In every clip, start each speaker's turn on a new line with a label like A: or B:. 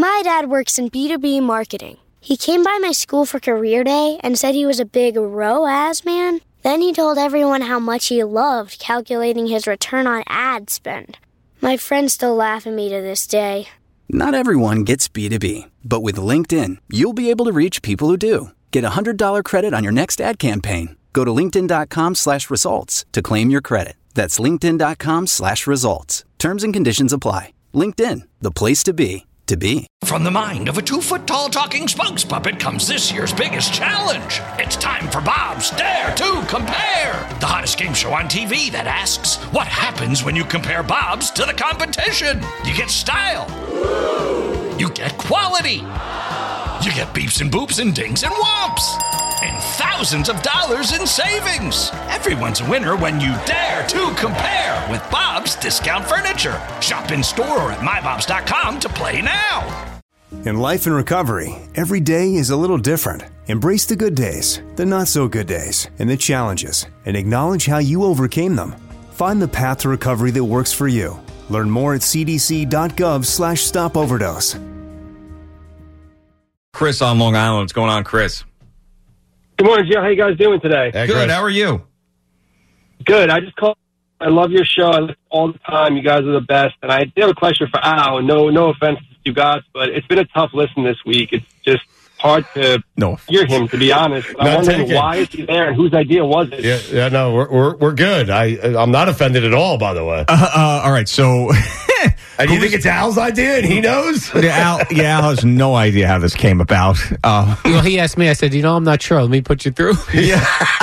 A: My dad works in B2B marketing. He came by my school for career day and said he was a big ROAS man. Then he told everyone how much he loved calculating his return on ad spend. My friends still laugh at me to this day.
B: Not everyone gets B2B, but with LinkedIn, you'll be able to reach people who do. Get a $100 credit on your next ad campaign. Go to linkedin.com/results to claim your credit. That's linkedin.com/results. Terms and conditions apply. LinkedIn, the place to be.
C: From the mind of a 2-foot-tall talking spokes puppet comes this year's biggest challenge. It's time for Bob's Dare to Compare, the hottest game show on TV that asks, what happens when you compare Bob's to the competition? You get style. You get quality. You get beeps and boops and dings and whomps. And thousands of dollars in savings. Everyone's a winner when you dare to compare with Bob's Discount Furniture. Shop in store or at mybobs.com to play now.
D: In life and recovery, every day is a little different. Embrace the good days, the not so good days, and the challenges, and acknowledge how you overcame them. Find the path to recovery that works for you. Learn more at cdc.gov/stopoverdose.
E: Chris on Long Island. What's going on, Chris?
F: Good morning, Joe. How you guys doing today?
E: Hey, good. How are you?
F: Good. I just called. I love your show. I listen all the time. You guys are the best. And I do have a question for Al. No offense to you guys, but it's been a tough listen this week. It's just hard to hear him, to be honest. I'm wondering why is he there and whose idea was it?
G: Yeah. No, we're good. I'm not offended at all. By the way.
E: All right. So.
G: And you think it's Al's idea and he knows?
E: Al has no idea how this came about.
H: Well, he asked me. I said, I'm not sure. Let me put you through.
E: Yeah.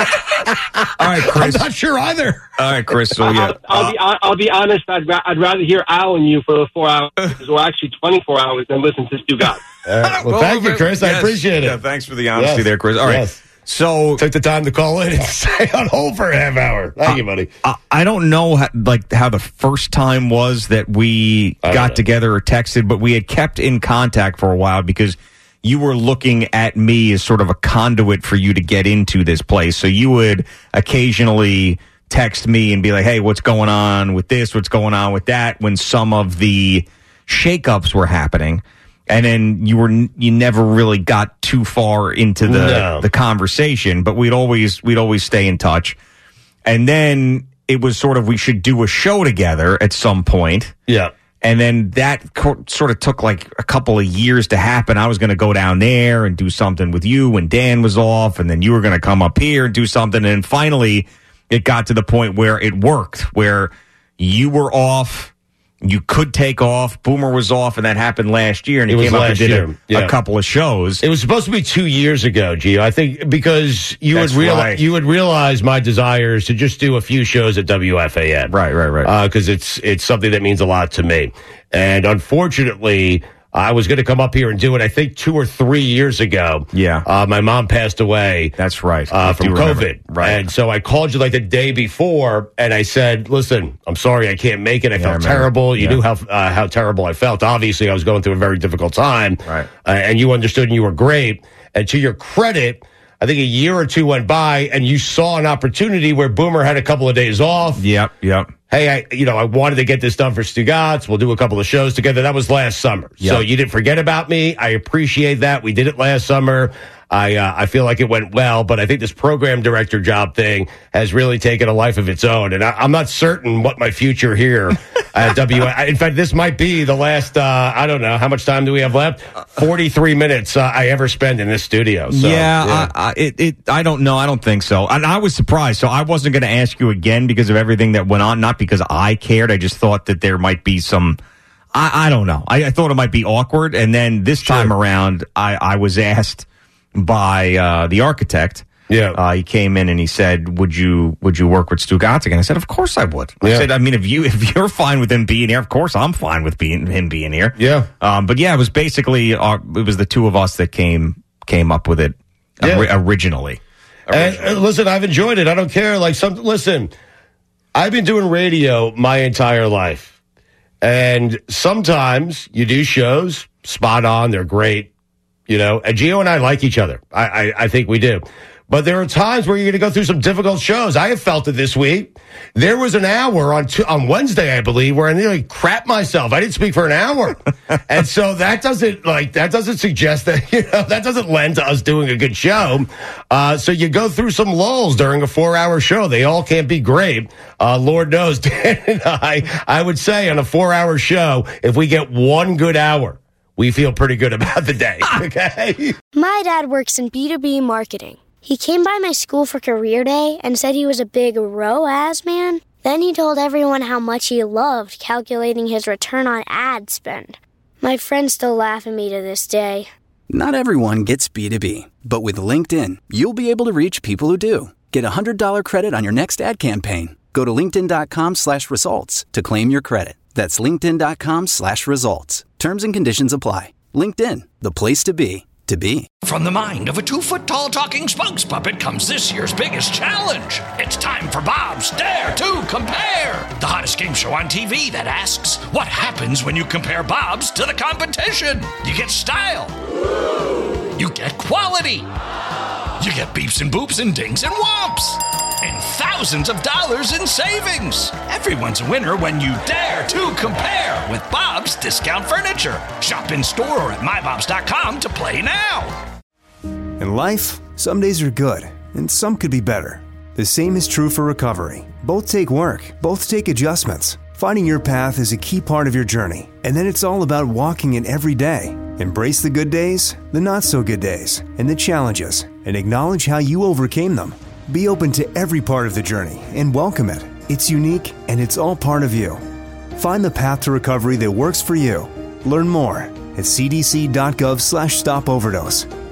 E: All right, Chris.
G: I'm not sure either.
E: All right, Chris. So yeah,
F: I'll be honest. I'd rather hear Al and you for 4 hours, or actually 24 hours, than listen to Stu Gotts.
G: Well, thank you, Chris.
E: Yes.
G: I appreciate it.
E: Yeah, thanks for the honesty there, Chris. All right.
G: Yes.
E: So
G: took the time to call in and stay on hold for a half hour. Thank you, buddy.
E: I don't know how the first time was that we got together or texted, but we had kept in contact for a while because you were looking at me as sort of a conduit for you to get into this place. So you would occasionally text me and be like, hey, what's going on with this? What's going on with that? When some of the shakeups were happening. And then you never really got too far into the conversation, but we'd always stay in touch. And then it was sort of, we should do a show together at some point.
G: Yeah.
E: And then that sort of took like a couple of years to happen. I was going to go down there and do something with you when Dan was off, and then you were going to come up here and do something. And finally it got to the point where it worked, where you were off. You could take off. Boomer was off, and that happened last year. And he came up and did a couple of shows.
G: It was supposed to be 2 years ago, Gio. I think because you would realize my desires to just do a few shows at WFAN.
E: Right.
G: Because it's something that means a lot to me. And unfortunately, I was going to come up here and do it, I think 2 or 3 years ago.
E: Yeah.
G: My mom passed away.
E: That's right.
G: From COVID.
E: Right.
G: And so I called you like the day before, and I said, listen, I'm sorry I can't make it. I felt terrible. You knew how terrible I felt. Obviously, I was going through a very difficult time.
E: Right.
G: And you understood, and you were great. And to your credit, I think a year or two went by, and you saw an opportunity where Boomer had a couple of days off.
E: Yep.
G: Hey, I wanted to get this done for Stu Gotts. We'll do a couple of shows together. That was last summer.
E: Yep.
G: So you didn't forget about me. I appreciate that. We did it last summer. I feel like it went well, but I think this program director job thing has really taken a life of its own. And I'm not certain what my future here at in fact, this might be the last, I don't know, how much time do we have left? 43 minutes I ever spend in this studio. So,
E: I don't know. I don't think so. And I was surprised. So I wasn't going to ask you again because of everything that went on, not because I cared. I just thought that there might be some, I don't know. I thought it might be awkward. And then this time around, I was asked by the architect.
G: Yeah.
E: He came in and he said, "Would you work with Stu Gotts again?" I said, "Of course I would." I said, "I mean, if you're fine with him being here, of course I'm fine with him being here."
G: Yeah.
E: But yeah, it was basically it was the two of us that came up with it originally.
G: And listen, I've enjoyed it. I don't care. Listen, I've been doing radio my entire life, and sometimes you do shows spot on. They're great. And Gio and I like each other. I think we do. But there are times where you're going to go through some difficult shows. I have felt it this week. There was an hour on Wednesday, I believe, where I nearly crapped myself. I didn't speak for an hour. And so that doesn't suggest that, that doesn't lend to us doing a good show. So you go through some lulls during a 4-hour show. They all can't be great. Lord knows, Dan and I would say on a 4-hour show, if we get one good hour, we feel pretty good about the day. Okay.
A: My dad works in B2B marketing. He came by my school for career day and said he was a big ROAS man. Then he told everyone how much he loved calculating his return on ad spend. My friends still laugh at me to this day.
B: Not everyone gets B2B, but with LinkedIn, you'll be able to reach people who do. Get a $100 credit on your next ad campaign. Go to linkedin.com/results to claim your credit. That's linkedin.com/results. Terms and conditions apply. LinkedIn, the place to be.
C: From the mind of a 2-foot-tall talking spokes puppet comes this year's biggest challenge. It's time for Bob's Dare to Compare, the hottest game show on TV that asks, what happens when you compare Bob's to the competition? You get style. You get quality. You get beeps and boops and dings and whomps. And thousands of dollars in savings. Everyone's a winner when you dare to compare with Bob's Discount Furniture. Shop in store or at mybobs.com to play now.
D: In life, some days are good, and some could be better. The same is true for recovery. Both take work, both take adjustments. Finding your path is a key part of your journey, and then it's all about walking it every day. Embrace the good days, the not-so-good days, and the challenges, and acknowledge how you overcame them. Be open to every part of the journey and welcome it. It's unique, and it's all part of you. Find the path to recovery that works for you. Learn more at cdc.gov/stopoverdose.